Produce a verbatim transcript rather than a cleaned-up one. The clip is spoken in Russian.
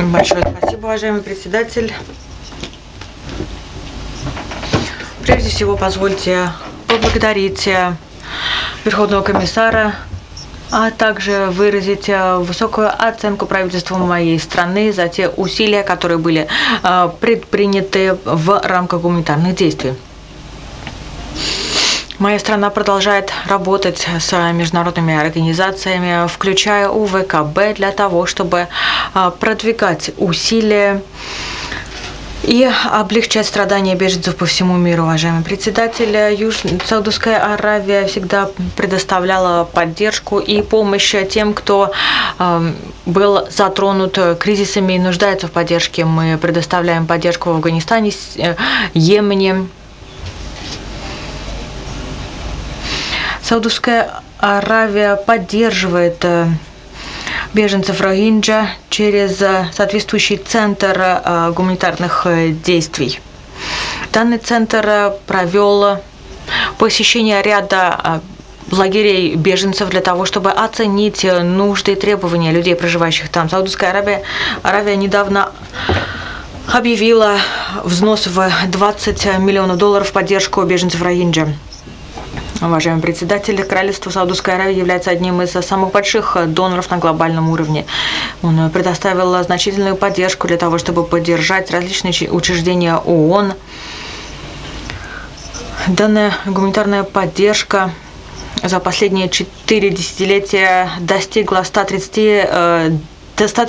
Большое спасибо, уважаемый председатель. Прежде всего, позвольте поблагодарить Верховного комиссара, а также выразить высокую оценку правительству моей страны за те усилия, которые были предприняты в рамках гуманитарных действий. Моя страна продолжает работать с международными организациями, включая У В К Б, для того, чтобы продвигать усилия и облегчать страдания беженцев по всему миру. Уважаемый председатель, Юж... Саудовская Аравия всегда предоставляла поддержку и помощь тем, кто э, был затронут кризисами и нуждается в поддержке. Мы предоставляем поддержку в Афганистане, Йемене. Саудовская Аравия поддерживает беженцев Рохинджа через соответствующий центр гуманитарных действий. Данный центр провел посещение ряда лагерей беженцев для того, чтобы оценить нужды и требования людей, проживающих там. Саудовская Аравия, Аравия недавно объявила взнос в двадцать миллионов долларов в поддержку беженцев Рохинджа. Уважаемый председатель, Королевство Саудовской Аравии является одним из самых больших доноров на глобальном уровне. Он предоставил значительную поддержку для того, чтобы поддержать различные учреждения ООН. Данная гуманитарная поддержка за последние четыре десятилетия достигла ста тридцати